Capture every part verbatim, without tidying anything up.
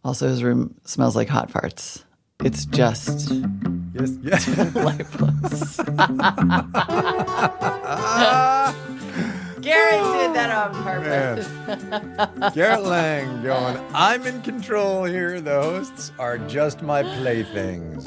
Also, his room smells like hot farts. It's just Yes, yes. lifeless. Garrett did that on purpose. Garrett Lang going, I'm in control here. The hosts are just my playthings.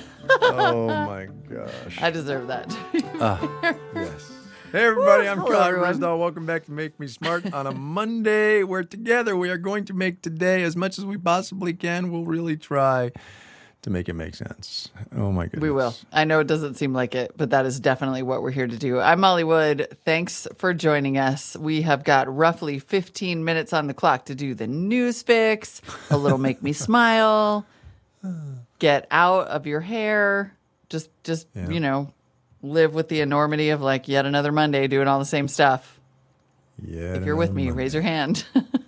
Oh, my gosh. I deserve that. Uh, yes. Hey, everybody. I'm Hello, Kyle everyone. Bresdahl. Welcome back to Make Me Smart on a Monday, where together we are going to make today as much as we possibly can. We'll really try to make it make sense. Oh, my goodness. We will. I know it doesn't seem like it, but that is definitely what we're here to do. I'm Molly Wood. Thanks for joining us. We have got roughly fifteen minutes on the clock to do the news fix, a little make me smile, get out of your hair, just, just Yeah. you know, live with the enormity of like yet another Monday doing all the same stuff. Yeah. If you're with me, raise your hand.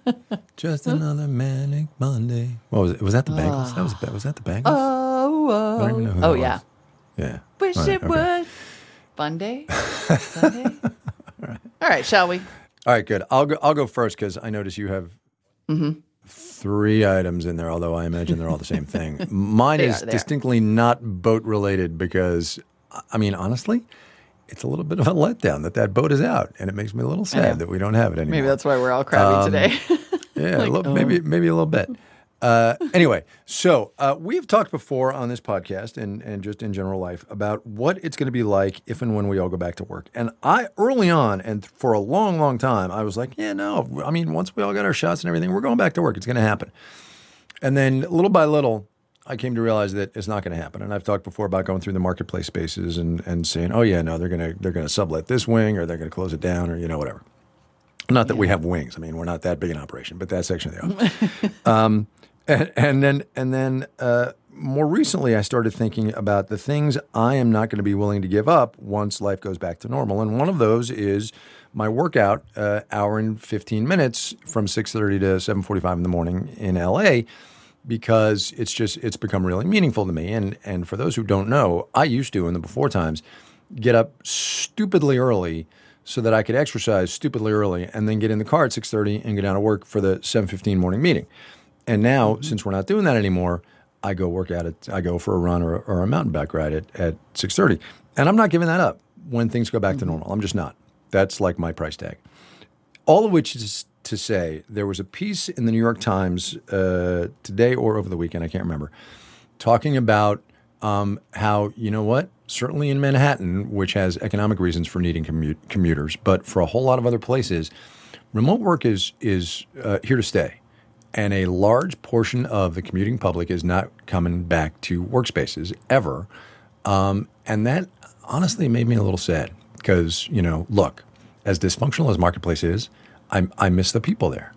Just another manic Monday. What was it? Was that the Bengals? That was was that the Bengals? Oh, oh, I don't even know who oh that yeah. was. Yeah. Wish All right, it okay. would. Fun day? Sunday? All right. All right, shall we? All right, good. I'll go. I'll go first because I notice you have Mm-hmm. three items in there. Although I imagine they're all the same thing. Mine They is are, they are. distinctly not boat related because, I mean, honestly, it's a little bit of a letdown that that boat is out, and it makes me a little know. sad that we don't have it anymore. Maybe that's why we're all crabby Um, today. Yeah, a Like, little, oh. maybe maybe a little bit. Uh, anyway, so uh, we've talked before on this podcast and and just in general life about what it's going to be like if and when we all go back to work. And I early on and for a long, long time, I was like, yeah, no. I mean, once we all got our shots and everything, we're going back to work. It's going to happen. And then little by little, I came to realize that it's not going to happen. And I've talked before about going through the marketplace spaces and and saying, oh yeah, no, they're going to they're going to sublet this wing or they're going to close it down or you know whatever. Not that we have wings. I mean, we're not that big an operation, but that section of the office. um, and, and then, and then uh, more recently, I started thinking about the things I am not going to be willing to give up once life goes back to normal. And one of those is my workout, uh, hour and fifteen minutes from six thirty to seven forty-five in the morning in L A, because it's just it's become really meaningful to me. And and for those who don't know, I used to in the before times get up stupidly early so that I could exercise stupidly early and then get in the car at six thirty and get down to work for the seven fifteen morning meeting. And now, mm-hmm. since we're not doing that anymore, I go work out at, I go for a run or, or a mountain bike ride at, at six thirty. And I'm not giving that up when things go back mm-hmm. to normal. I'm just not. That's like my price tag. All of which is to say, there was a piece in the New York Times uh, today or over the weekend, I can't remember, talking about um, how, you know what, certainly in Manhattan, which has economic reasons for needing commute, commuters, but for a whole lot of other places, remote work is is uh, here to stay. And a large portion of the commuting public is not coming back to workspaces ever. Um, and that honestly made me a little sad because, you know, look, as dysfunctional as Marketplace is, I, I miss the people there.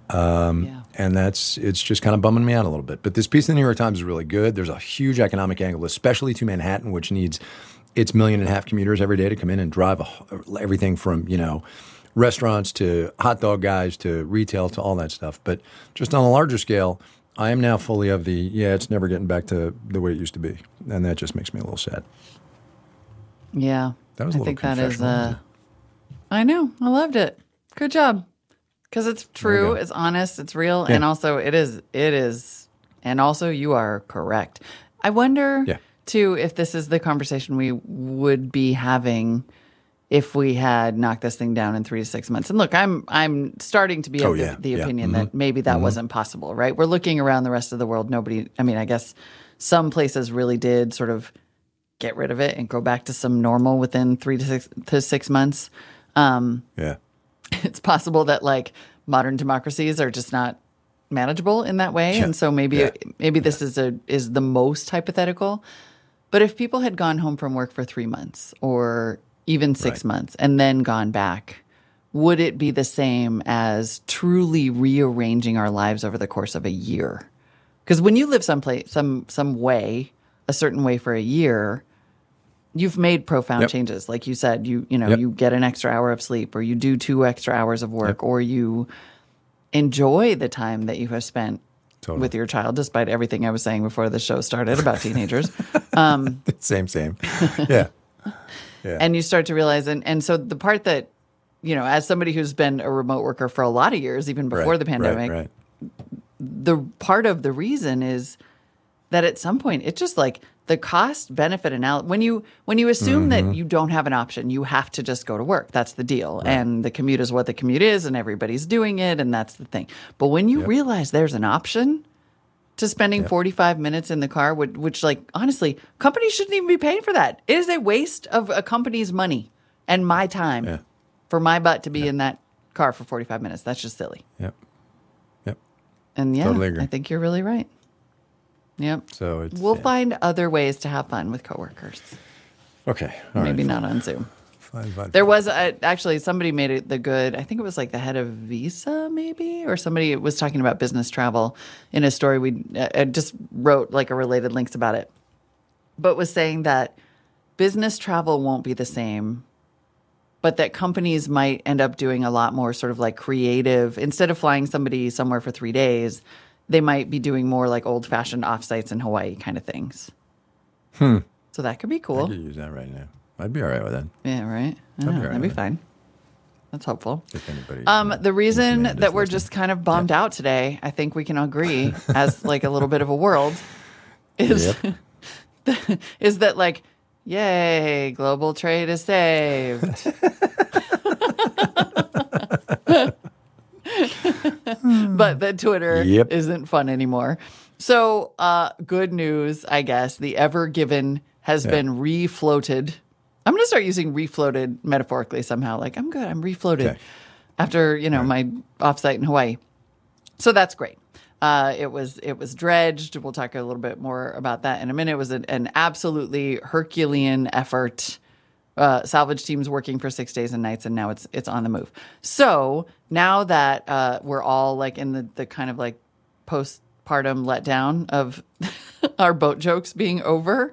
Um, yeah. And that's, it's just kind of bumming me out a little bit. But this piece in the New York Times is really good. There's a huge economic angle, especially to Manhattan, which needs its million and a half commuters every day to come in and drive a, everything from, you know, restaurants to hot dog guys to retail to all that stuff. But just on a larger scale, I am now fully of the, yeah, it's never getting back to the way it used to be. And that just makes me a little sad. Yeah. That was a I little think that is, confessional, wasn't uh, I know. I loved it. Good job. Because it's There true, you go. it's honest, it's real, Yeah. and also it is, it is, and also you are correct. I wonder, Yeah. too, if this is the conversation we would be having if we had knocked this thing down in three to six months. And look, I'm I'm starting to be Oh, of the, yeah. the Yeah. opinion Mhm. that maybe that Mhm. wasn't possible, right? We're looking around the rest of the world. Nobody, I mean, I guess some places really did sort of get rid of it and go back to some normal within three to six to six months. Um, Yeah. it's possible that like modern democracies are just not manageable in that way, Yeah. and so maybe Yeah. maybe this is a is the most hypothetical. But if people had gone home from work for three months or even six Right. months and then gone back, would it be the same as truly rearranging our lives over the course of a year? Because when you live someplace, some some way, a certain way for a year, you've made profound Yep. changes. Like you said, you you know, Yep. you get an extra hour of sleep, or you do two extra hours of work, Yep. or you enjoy the time that you have spent Totally. with your child, despite everything I was saying before the show started about teenagers. Um, same, same. Yeah. Yeah. and you start to realize, and, and so the part that, you know, as somebody who's been a remote worker for a lot of years, even before Right, the pandemic, Right, right. the part of the reason is that at some point it's just like the cost benefit analysis. When you when you assume Mm-hmm. that you don't have an option, you have to just go to work. That's the deal. And the commute is what the commute is, and everybody's doing it, and that's the thing. But when you Yep. realize there's an option to spending Yep. forty-five minutes in the car, which, which, like, honestly, companies shouldn't even be paying for that. It is a waste of a company's money and my time Yeah. for my butt to be in that car for forty-five minutes. That's just silly. Yep. Yep. And yeah, Totally agree. I think you're really right. Yep. So it's We'll yeah. find other ways to have fun with coworkers. Okay. All Maybe right. not on Zoom. Fine, fine, There fine. was a, actually somebody made it the good. I think it was like the head of Visa, maybe, or somebody was talking about business travel in a story. We uh, just wrote like a related links about it, but was saying that business travel won't be the same, but that companies might end up doing a lot more sort of like creative. Instead of flying somebody somewhere for three days, they might be doing more like old fashioned offsites in Hawaii kind of things. Hmm. So that could be I cool. could use that right now. I'd be all right with that. Yeah, right. I That'd know, be all right that'd be with it. fine. That's hopeful. If anybody. Um, the reason Amanda that is we're listening. just kind of bummed out today, I think we can agree, as like a little bit of a world, is is that like, yay, global trade is saved. But that Twitter Yep. isn't fun anymore. So, uh, good news, I guess. The Ever Given has Yeah. been refloated. I'm going to start using refloated metaphorically somehow. Like, I'm good. I'm refloated Okay. after, you know, my offsite in Hawaii. So that's great. Uh, it was it was dredged. We'll talk a little bit more about that in a minute. It was an, an absolutely Herculean effort. Uh, salvage teams working for six days and nights, and now it's it's on the move. So now that uh, we're all like in the, the kind of like postpartum letdown of our boat jokes being over,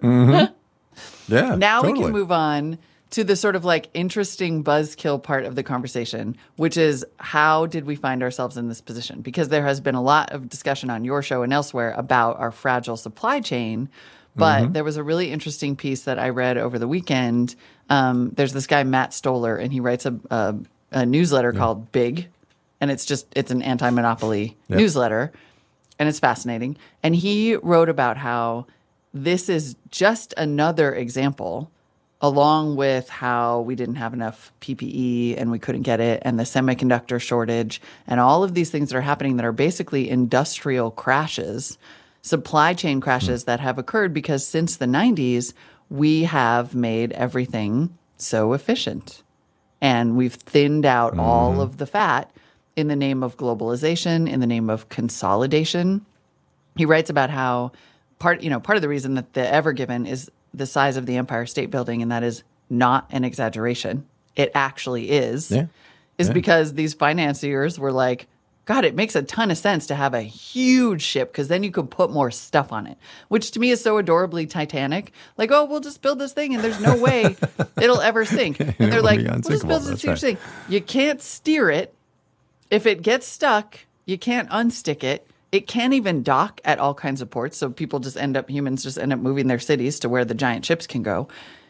Yeah. now we totally. can move on to the sort of like interesting buzzkill part of the conversation, which is how did we find ourselves in this position? Because there has been a lot of discussion on your show and elsewhere about our fragile supply chain. But there was a really interesting piece that I read over the weekend. Um, there's this guy, Matt Stoller, and he writes a, a, a newsletter called Big. And it's just, it's an anti-monopoly Yeah. newsletter. And it's fascinating. And he wrote about how this is just another example, along with how we didn't have enough P P E and we couldn't get it, and the semiconductor shortage, and all of these things that are happening that are basically industrial crashes, supply chain crashes that have occurred because since the nineties, we have made everything so efficient. And we've thinned out all of the fat in the name of globalization, in the name of consolidation. He writes about how part, you know, part of the reason that the Ever Given is the size of the Empire State Building, and that is not an exaggeration, it actually is, Yeah. is Yeah. because these financiers were like, God, it makes a ton of sense to have a huge ship because then you could put more stuff on it, which to me is so adorably Titanic. Like, oh, we'll just build this thing and there's no way it'll ever sink. And they're It'll like, be we'll just unsinkable. build this That's huge right. thing. You can't steer it. If it gets stuck, you can't unstick it. It can't even dock at all kinds of ports. So people just end up, humans just end up moving their cities to where the giant ships can go.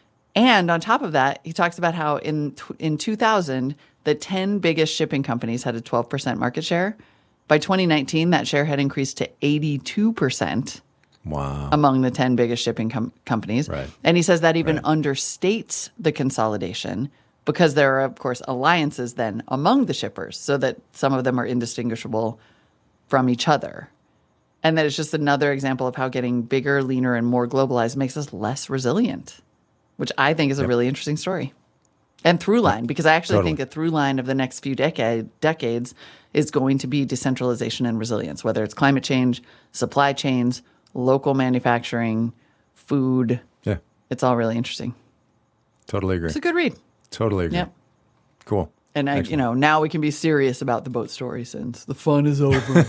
And on top of that, he talks about how in in two thousand, the ten biggest shipping companies had a twelve percent market share. By twenty nineteen, that share had increased to eighty-two percent Wow. among the ten biggest shipping com- companies. Right. And he says that even Right. understates the consolidation because there are, of course, alliances then among the shippers so that some of them are indistinguishable from each other. And that it's just another example of how getting bigger, leaner, and more globalized makes us less resilient, which I think is a really interesting story. And through line, because I actually Totally. think a through line of the next few decade, decades is going to be decentralization and resilience, whether it's climate change, supply chains, local manufacturing, food. Yeah. It's all really interesting. Totally agree. It's a good read. Totally agree. Yep. Cool. And, I, you Excellent. know, now we can be serious about the boat story since the fun is over.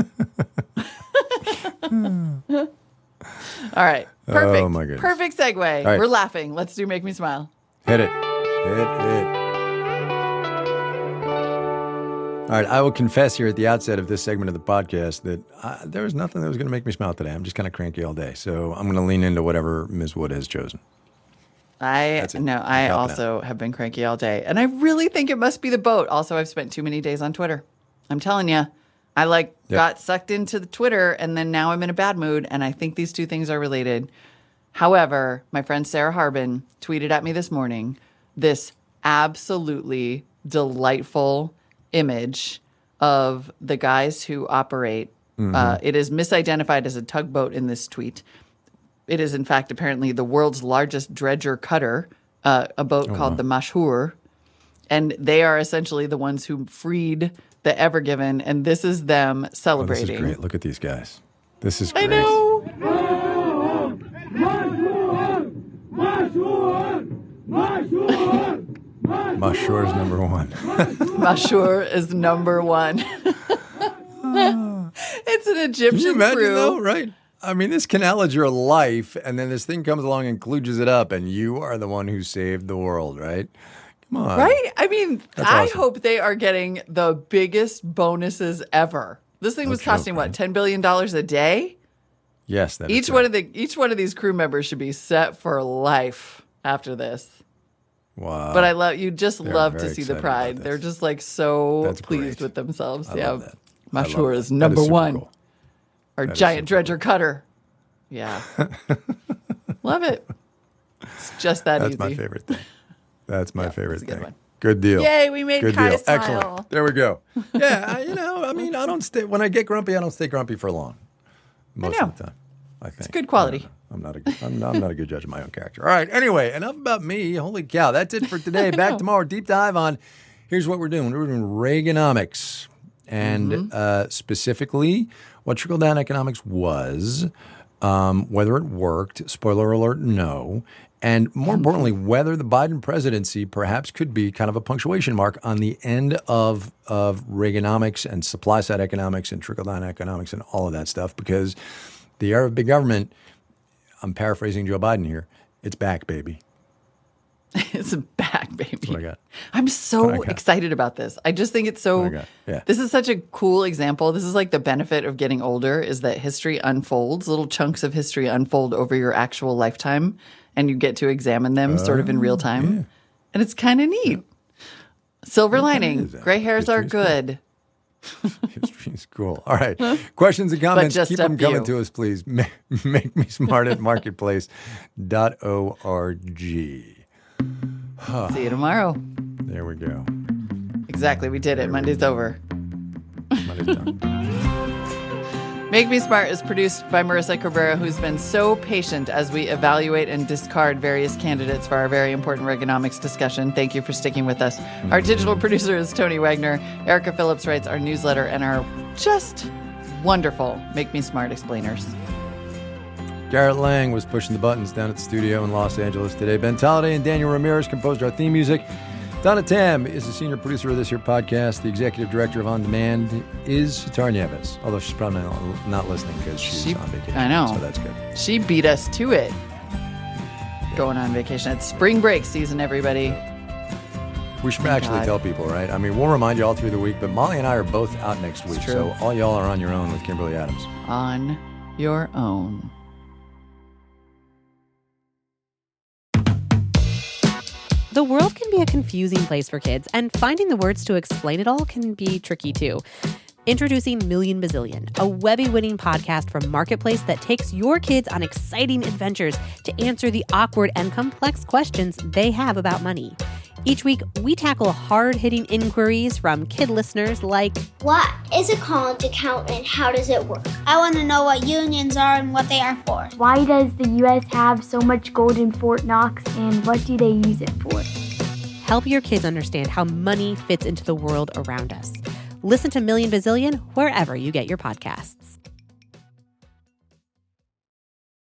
All right. Perfect. Oh, my goodness. Perfect segue. right. We're laughing. Let's do Make Me Smile. Hit it. Hit it. All right, I will confess here at the outset of this segment of the podcast that I, there was nothing that was going to make me smile today. I'm just kind of cranky all day. So I'm going to lean into whatever Miz Wood has chosen. I That's it. no, I I'm counting also have been cranky all day. And I really think it must be the boat. Also, I've spent too many days on Twitter. I'm telling you, I like Yep. got sucked into the Twitter, and then now I'm in a bad mood, and I think these two things are related. However, my friend Sarah Harbin tweeted at me this morning this absolutely delightful image of the guys who operate. Mm-hmm. Uh, it is misidentified as a tugboat in this tweet. It is, in fact, apparently the world's largest dredger cutter, uh, a boat oh, called wow. the Mashhur. And they are essentially the ones who freed the Ever Given. And this is them celebrating. Oh, this is great. Look at these guys. This is great. I know. Mashhur is number one. Mashhur is number one. It's an Egyptian Can you imagine, crew. Though, right? I mean, this canal is your life, and then this thing comes along and kludges it up, and you are the one who saved the world, right? Come on. Right? I mean, That's I awesome. hope they are getting the biggest bonuses ever. This thing was Let's costing, hope, what, right? ten billion dollars a day? Yes. That Each is one of the each one of these crew members should be set for life after this. Wow. But I love you just They're love to very see the excited pride. about this. They're just like so That's pleased great. with themselves. I yeah. love that. I love Mashhur that. is That number super one. cool. Our That is giant super dredger cutter. Yeah. Love it. It's just that That's easy. my favorite thing. That's my Yeah, favorite it's a good thing. one. Good deal. Yay, we made Good Kai deal. smile. Excellent. There we go. Yeah, I, you know, I mean, I don't stay when I get grumpy. I don't stay grumpy for long. Most I know. of the time, I think It's good quality. I'm not a good, I'm not, I'm not a good judge of my own character. All right. Anyway, enough about me. Holy cow, that's it for today. Back tomorrow. Deep dive on. Here's what we're doing. We're doing Reaganomics, and mm-hmm. uh, specifically what trickle down economics was, um, whether it worked. Spoiler alert: no. And more importantly, whether the Biden presidency perhaps could be kind of a punctuation mark on the end of of Reaganomics and supply side economics and trickle down economics and all of that stuff, because the era of big government, I'm paraphrasing Joe Biden here, it's back, baby. It's back, baby. That's what I got. I'm so excited about this. I just think it's so, yeah. This is such a cool example. This is like the benefit of getting older, is that history unfolds, little chunks of history unfold over your actual lifetime, and you get to examine them uh, sort of in real time. Yeah. And it's kind of neat. Yeah. Silver lining, gray hairs History's are good. Cool. History's cool. All right. Questions and comments, keep them coming to us, please. Make, make me smart at marketplace dot org. Huh. See you tomorrow. There we go. Exactly. We did it. There Monday's over. Monday's done. Make Me Smart is produced by Marissa Cabrera, who's been so patient as we evaluate and discard various candidates for our very important Reaganomics discussion. Thank you for sticking with us. Mm-hmm. Our digital producer is Tony Wagner. Erica Phillips writes our newsletter and our just wonderful Make Me Smart explainers. Garrett Lang was pushing the buttons down at the studio in Los Angeles today. Ben Tolliday and Daniel Ramirez composed our theme music. Donna Tam is the senior producer of this here podcast. The executive director of On Demand is Sitar Nieves, although she's probably not, not listening because she's she, on vacation. I know. So that's good. She beat us to it. Yeah. Going on vacation. It's spring break season, everybody. We should Thank actually God. tell people, right? I mean, we'll remind you all through the week, but Molly and I are both out next week. So all y'all are on your own with Kimberly Adams. On your own. The world can be a confusing place for kids, and finding the words to explain it all can be tricky too. Introducing Million Bazillion, a Webby-winning podcast from Marketplace that takes your kids on exciting adventures to answer the awkward and complex questions they have about money. Each week, we tackle hard-hitting inquiries from kid listeners like, what is a college account and how does it work? I want to know what unions are and what they are for. Why does the U S have so much gold in Fort Knox, and what do they use it for? Help your kids understand how money fits into the world around us. Listen to Million Bazillion wherever you get your podcasts.